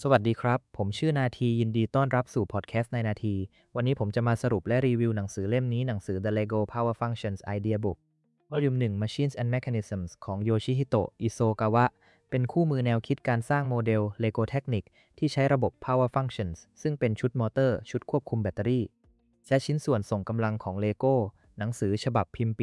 สวัสดีครับ ผมชื่อนาทียินดีต้อนรับสู่พอดแคสต์ในนาที วันนี้ผมจะมาสรุปและรีวิวหนังสือเล่มนี้หนังสือ The Lego Power Functions Idea Book Volume 1 Machines and Mechanisms ของโยชิฮิโตะ อิโซกาวะ เป็นคู่มือแนวคิดการสร้างโมเดล Lego Technic ที่ใช้ระบบ Power Functions ซึ่งเป็นชุดมอเตอร์ ชุดควบคุมแบตเตอรี่และชิ้นส่วนส่งกำลังของ Lego หนังสือฉบับพิมพ์ปี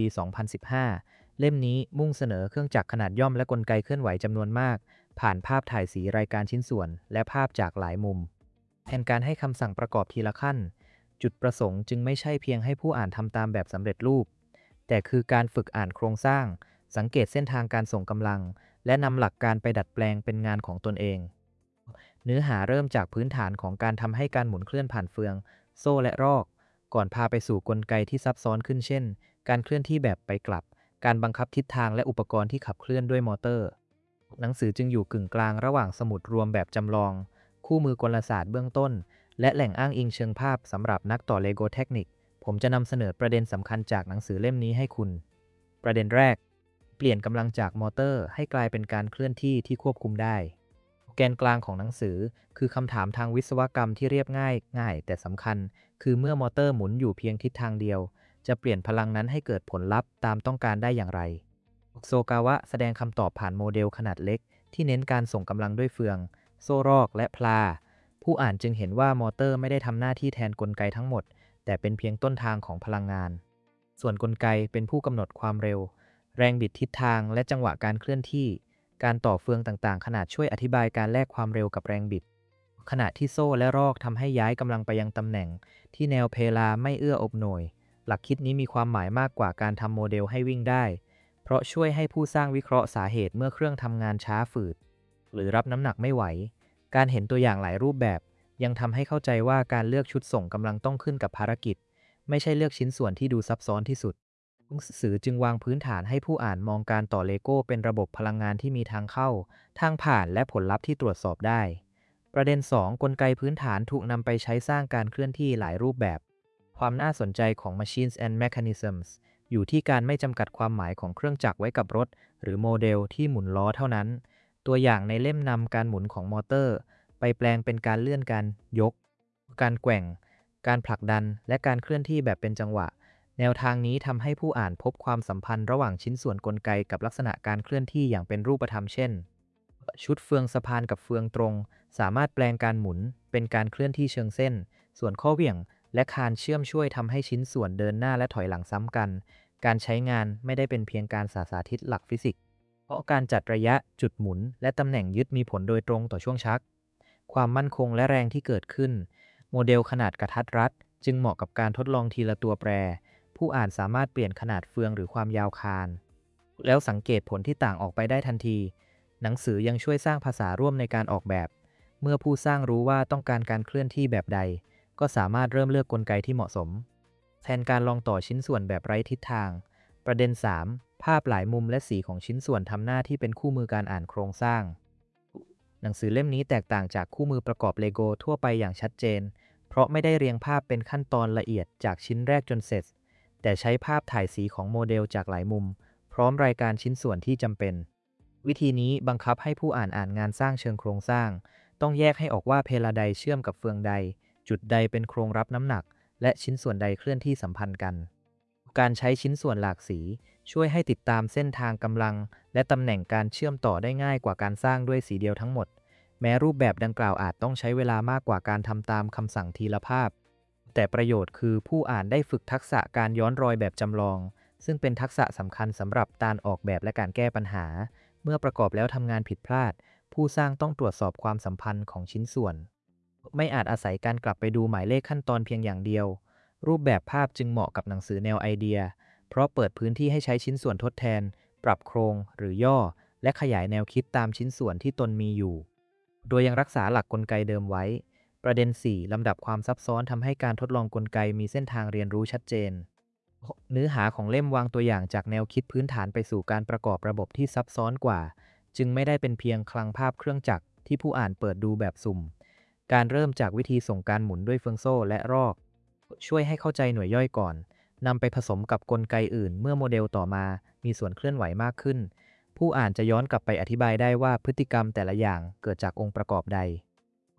2015 เล่มนี้มุ่งเสนอเครื่องจักรขนาดย่อมและกลไกเคลื่อนไหวจำนวนมาก ผ่านภาพถ่ายสีรายการชิ้นส่วนและภาพจากหลายมุมแทนการให้คำสั่งประกอบทีละขั้นจุดประสงค์จึงไม่ใช่เพียงให้ผู้อ่านทำตามแบบสำเร็จรูปแต่คือการฝึกอ่านโครงสร้างสังเกตเส้นทางการส่งกำลังและนำหลักการไปดัดแปลงเป็นงานของตนเองเนื้อหาเริ่มจากพื้นฐานของการทำให้การหมุนเคลื่อนผ่านเฟืองโซ่และรอกก่อนพาไปสู่กลไกที่ซับซ้อนขึ้นเช่นการเคลื่อนที่แบบไปกลับการบังคับทิศทางและอุปกรณ์ที่ขับเคลื่อนด้วยมอเตอร์ หนังสือจึงอยู่กึ่งกลางระหว่างสมุดรวมแบบจำลองคู่มือกลศาสตร์เบื้องต้นและแหล่งอ้างอิงเชิงภาพสำหรับนักต่อเลโกเทคนิคผมจะนำเสนอประเด็นสำคัญจากหนังสือเล่มนี้ให้คุณประเด็นแรกเปลี่ยนกำลังจากมอเตอร์ให้กลายเป็นการเคลื่อนที่ที่ควบคุมได้แกนกลางของหนังสือคือคำถามทางวิศวกรรมที่เรียบง่ายแต่สำคัญคือเมื่อมอเตอร์หมุนอยู่เพียงทิศทางเดียวจะเปลี่ยนพลังนั้นให้เกิดผลลัพธ์ตามต้องการได้อย่างไรโซกาวะแสดงคำตอบผ่านโมเดลขนาดเล็กที่เน้นการส่งกำลังด้วยเฟืองโซ่รอกและพลาผู้อ่านจึงเห็นว่ามอเตอร์ไม่ได้ทำหน้าที่แทนกลไกทั้งหมดแต่เป็นเพียงต้นทางของพลังงานส่วนกลไกเป็นผู้กำหนดความเร็วแรงบิดทิศทางและจังหวะการเคลื่อนที่การต่อเฟืองต่างๆขนาดช่วยอธิบายการแลกความเร็วกับแรงบิดขณะที่โซ่และรอกทำให้ย้ายกำลังไปยังตำแหน่งที่แนวเพลาไม่เอื้ออำนวยหลักคิดนี้มีความหมายมากกว่าการทำโมเดลให้วิ่งได้เพราะช่วยให้ผู้สร้างวิเคราะห์สาเหตุเมื่อเครื่องทำงานช้าฝืดหรือรับน้ำหนักไม่ไหวการเห็นตัวอย่างหลายรูปแบบยังทำให้เข้าใจว่าการเลือกชุดส่งกำลังต้องขึ้นกับภารกิจไม่ใช่เลือกชิ้นส่วนที่ดูซับซ้อนที่สุดหนังสือจึงวางพื้นฐานให้ผู้อ่านมองการต่อเลโก้เป็นระบบพลังงานที่มีทางเข้าทางผ่านและผลลัพธ์ที่ตรวจสอบได้ประเด็น2กลไกพื้นฐานถูกนำไปใช้สร้างการเคลื่อนที่หลายรูปแบบความน่าสนใจของ Machines and Mechanisms อยู่ที่การไม่จำกัดความหมายของเครื่องจักรไว้กับรถหรือโมเดลที่หมุนล้อเท่านั้นตัวอย่างในเล่มนำการหมุนของมอเตอร์ไปแปลงเป็นการเลื่อนการยกการแกว่งการผลักดันและการเคลื่อนที่แบบเป็นจังหวะแนวทางนี้ทำให้ผู้อ่านพบความสัมพันธ์ระหว่างชิ้นส่วนกลไกกับลักษณะการเคลื่อนที่อย่างเป็นรูปธรรมเช่นชุดเฟืองสะพานกับเฟืองตรงสามารถแปลงการหมุนเป็นการเคลื่อนที่เชิงเส้นส่วนข้อเหวี่ยงและคานเชื่อมช่วยทำให้ชิ้นส่วนเดินหน้าและถอยหลังซ้ำกันการใช้งานไม่ได้เป็นเพียงการสาธิตหลักฟิสิกส์เพราะการจัดระยะจุดหมุนและตำแหน่งยึดมีผลโดยตรงต่อช่วงชักความมั่นคงและแรงที่เกิดขึ้นโมเดลขนาดกระทัดรัดจึงเหมาะกับการทดลองทีละตัวแปรผู้อ่านสามารถเปลี่ยนขนาดเฟืองหรือความยาวคานแล้วสังเกตผลที่ต่างออกไปได้ทันทีหนังสือยังช่วยสร้างภาษาร่วมในการออกแบบเมื่อผู้สร้างรู้ว่าต้องการการเคลื่อนที่แบบใดก็สามารถเริ่มเลือกกลไกที่เหมาะสมแทนการลองต่อชิ้นส่วนแบบไร้ทิศทางประเด็น3ภาพหลายมุมและสีของชิ้นส่วนทำหน้าที่เป็นคู่มือการอ่านโครงสร้างหนังสือเล่มนี้แตกต่างจากคู่มือประกอบเลโก้ทั่วไปอย่างชัดเจนเพราะไม่ได้เรียงภาพเป็นขั้นตอนละเอียดจากชิ้นแรกจนเสร็จแต่ใช้ภาพถ่ายสีของโมเดลจากหลายมุมพร้อมรายการชิ้นส่วนที่จำเป็นวิธีนี้บังคับให้ผู้อ่านงานสร้างเชิงโครงสร้างต้องแยกให้ออกว่าเพลาใดเชื่อมกับเฟืองใดจุดใดเป็นโครงรับน้ำหนักและชิ้นส่วนใดเคลื่อนที่สัมพันธ์กันการใช้ชิ้นส่วนหลากสีช่วยให้ติดตามเส้นทางกำลังและตำแหน่งการเชื่อมต่อได้ง่ายกว่าการสร้างด้วยสีเดียวทั้งหมดแม้รูปแบบดังกล่าวอาจต้องใช้เวลามากกว่าการทำตามคำสั่งทีละภาพแต่ประโยชน์คือผู้อ่านได้ฝึกทักษะการย้อนรอยแบบจำลองซึ่งเป็นทักษะสำคัญสำหรับการออกแบบและการแก้ปัญหาเมื่อประกอบแล้วทำงานผิดพลาดผู้สร้างต้องตรวจสอบความสัมพันธ์ของชิ้นส่วนไม่อาจอาศัยการกลับไปดูหมายเลขขั้นตอนเพียงอย่างเดียวรูปแบบภาพจึงเหมาะกับหนังสือแนวไอเดียเพราะเปิดพื้นที่ให้ใช้ชิ้นส่วนทดแทนปรับโครงหรือย่อและขยายแนวคิดตามชิ้นส่วนที่ตนมีอยู่โดยยังรักษาหลักกลไกเดิมไว้ประเด็น4ลำดับความซับซ้อนทำให้การทดลองกลไกมีเส้นทางเรียนรู้ชัดเจนเนื้อหาของเล่มวางตัวอย่างจากแนวคิดพื้นฐานไปสู่การประกอบระบบที่ซับซ้อนกว่าจึงไม่ได้เป็นเพียงคลังภาพเครื่องจักรที่ผู้อ่านเปิดดูแบบสุ่มการเริ่มจากวิธีส่งการหมุนด้วยเฟืองโซ่และรอกช่วยให้เข้าใจหน่วยย่อยก่อนนำไปผสมกับกลไกอื่นเมื่อโมเดลต่อมามีส่วนเคลื่อนไหวมากขึ้นผู้อ่านจะย้อนกลับไปอธิบายได้ว่าพฤติกรรมแต่ละอย่างเกิดจากองค์ประกอบใด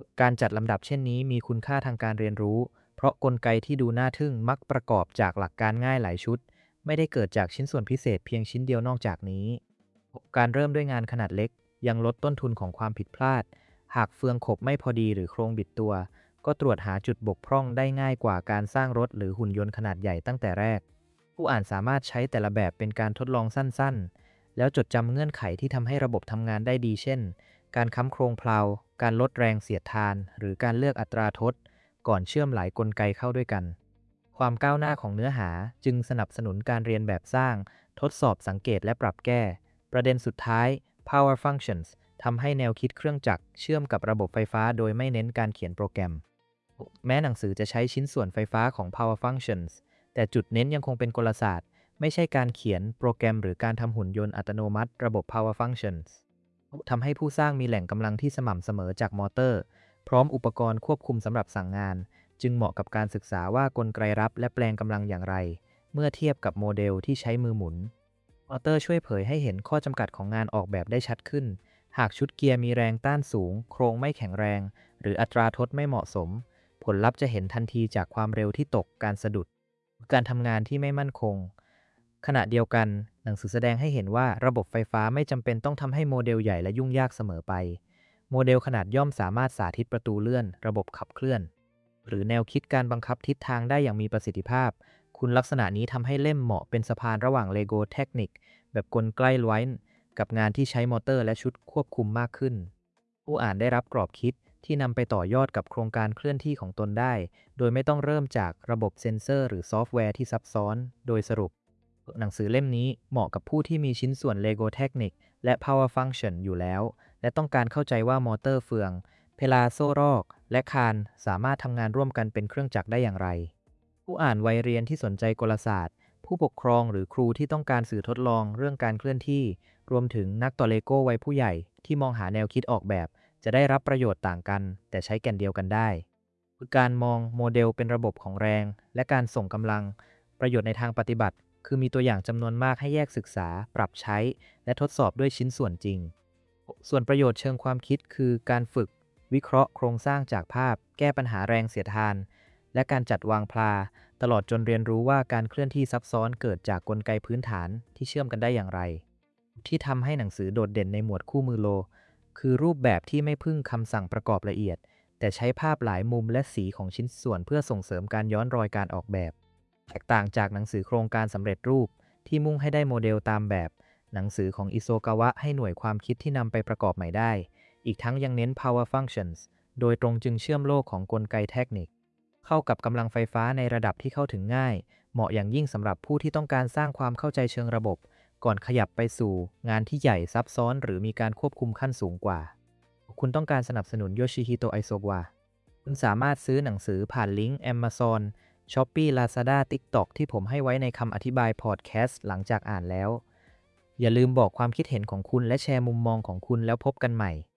การจัดลำดับเช่นนี้มีคุณค่าทางการเรียนรู้เพราะกลไกที่ดูน่าทึ่งมักประกอบจากหลักการง่ายหลายชุดไม่ได้เกิดจากชิ้นส่วนพิเศษเพียงชิ้นเดียวนอกจากนี้การเริ่มด้วยงานขนาดเล็กยังลดต้นทุนของความผิดพลาดหากเฟืองขบไม่พอดีหรือโครงบิดตัวก็ตรวจหาจุดบกพร่องได้ง่ายกว่าการสร้างรถหรือหุ่นยนต์ขนาดใหญ่ตั้งแต่แรกผู้อ่านสามารถใช้แต่ละแบบเป็นการทดลองสั้นๆแล้วจดจำเงื่อนไขที่ทำให้ระบบทำงานได้ดีเช่นการค้ำโครงเพลาการลดแรงเสียดทานหรือการเลือกอัตราทดก่อนเชื่อมหลายกลไกเข้าด้วยกันความก้าวหน้าของเนื้อหาจึงสนับสนุนการเรียนแบบสร้างทดสอบสังเกตและปรับแก้ประเด็นสุดท้าย Power Functions ทำให้แนวคิดเครื่องจักรเชื่อมกับระบบไฟฟ้าโดยไม่เน้นการเขียนโปรแกรมแม้หนังสือจะใช้ชิ้นส่วนไฟฟ้าของ Power Functions แต่จุดเน้นยังคงเป็นกลศาสตร์ไม่ใช่การเขียนโปรแกรมหรือการทำหุ่นยนต์อัตโนมัติระบบ Power Functions ทำให้ผู้สร้างมีแหล่งกำลังที่สม่ำเสมอจากมอเตอร์พร้อมอุปกรณ์ควบคุมสำหรับสั่งงานจึงเหมาะกับการศึกษาว่ากลไกรับและแปลงกำลังอย่างไรเมื่อเทียบกับโมเดลที่ใช้มือหมุนมอเตอร์ช่วยเผยให้เห็นข้อจำกัดของงานออกแบบได้ชัดขึ้นหากชุดเกียร์มีแรงต้านสูงโครงไม่แข็งแรงหรืออัตราทดไม่เหมาะสมผลลัพธ์จะเห็นทันทีจากความเร็วที่ตกการสะดุดการทำงานที่ไม่มั่นคงขณะเดียวกันหนังสือแสดงให้เห็นว่าระบบไฟฟ้าไม่จำเป็นต้องทำให้โมเดลใหญ่และยุ่งยากเสมอไปโมเดลขนาดย่อมสามารถสาธิตประตูเลื่อนระบบขับเคลื่อนหรือแนวคิดการบังคับทิศทางได้อย่างมีประสิทธิภาพคุณลักษณะนี้ทำให้เล่มเหมาะเป็นสะพานระหว่าง LEGO Technic แบบกลใกล้ไว้กับงานที่ใช้มอเตอร์และชุดควบคุมมากขึ้นผู้อ่านได้รับกรอบคิดที่นำไปต่อยอดกับโครงการเคลื่อนที่ของตนได้โดยไม่ต้องเริ่มจากระบบเซ็นเซอร์หรือซอฟต์แวร์ที่ซับซ้อนโดยสรุปหนังสือเล่มนี้เหมาะกับผู้ที่มีชิ้นส่วน LEGO Technic และ Power Function อยู่แล้วและต้องการเข้าใจว่ามอเตอร์เฟืองเพลาโซ่รอกและคานสามารถทำงานร่วมกันเป็นเครื่องจักรได้อย่างไรผู้อ่านวัยเรียนที่สนใจกลศาสตร์ผู้ปกครองหรือครูที่ต้องการสื่อทดลองเรื่องการเคลื่อนที่รวมถึงนักต่อเลโก้วัยผู้ใหญ่ที่มองหาแนวคิดออกแบบจะได้รับประโยชน์ต่างกันแต่ใช้แก่นเดียวกันได้คือการมองโมเดลเป็นระบบของแรงและการส่งกำลังประโยชน์ในทางปฏิบัติคือมีตัวอย่างจำนวนมากให้แยกศึกษาปรับใช้และทดสอบด้วยชิ้นส่วนจริงส่วนประโยชน์เชิงความคิดคือการฝึกวิเคราะห์โครงสร้างจากภาพแก้ปัญหาแรงเสียดทานและการจัดวางพลาตลอดจนเรียนรู้ว่าการเคลื่อนที่ซับซ้อนเกิดจากกลไกพื้นฐานที่เชื่อมกันได้อย่างไรที่ทำให้หนังสือโดดเด่นในหมวดคู่มือโลคือรูปแบบที่ไม่พึ่งคำสั่งประกอบละเอียดแต่ใช้ภาพหลายมุมและสีของชิ้นส่วนเพื่อส่งเสริมการย้อนรอยการออกแบบแตกต่างจากหนังสือโครงการสำเร็จรูปที่มุ่งให้ได้โมเดลตามแบบหนังสือของอิโซกาวะให้หน่วยความคิดที่นำไปประกอบใหม่ได้อีกทั้งยังเน้น power functions โดยตรงจึงเชื่อมโลกของกลไกเทคนิคเข้ากับกำลังไฟฟ้าในระดับที่เข้าถึงง่ายเหมาะอย่างยิ่งสำหรับผู้ที่ต้องการสร้างความเข้าใจเชิงระบบก่อนขยับไปสู่งานที่ใหญ่ซับซ้อนหรือมีการควบคุมขั้นสูงกว่าคุณต้องการสนับสนุนโยชิฮิโตะไอโซกวะคุณสามารถซื้อหนังสือผ่านลิงก์ Amazon Shopee Lazada TikTok ที่ผมให้ไว้ในคำอธิบายพอดแคสต์หลังจากอ่านแล้วอย่าลืมบอกความคิดเห็นของคุณและแชร์มุมมองของคุณแล้วพบกันใหม่